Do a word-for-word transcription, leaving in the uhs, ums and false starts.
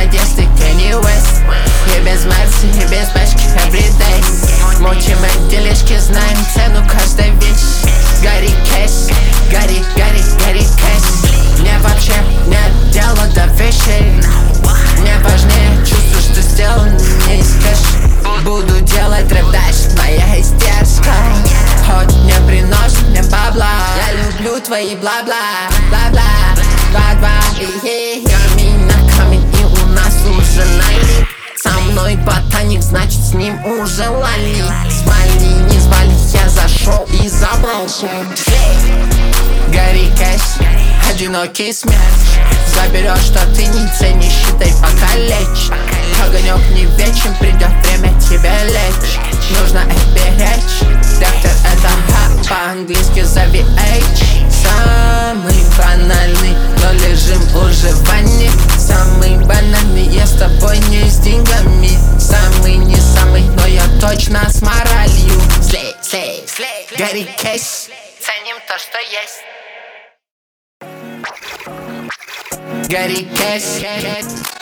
одежды Kanye West. И без мерси, и без бэшки everyday. Мучим от дележки, знаем цену каждой вещи. Гори кэш, гори, гори, гори кэш. Мне вообще нет дела до вещей. Мне важнее чувство, что сделал не из кэш. Буду делать рэп дальше, моя издержка. Хоть не приносит мне бабла. Я люблю твои бла-бла, бла-бла, бла-бла. Камень на камень, и у нас уже налит. Со мной ботаник, значит с ним уже лали. Смали, не звали, я зашел и забрал. Гори кэш, одинокий смерть. Заберешь, что ты не ценишь, считай, покалечь. Огонек не вечен, придет время тебя лечь. Нужно их беречь. Доктор это Х, по-английски зови H. Самый банальный, но лежим уже в ванне. Самый банальный, я с тобой не с деньгами. Самый не самый, но я точно с моралью. Слей, слей, слей, гори кэш. Ценим то, что есть. Гори кэш.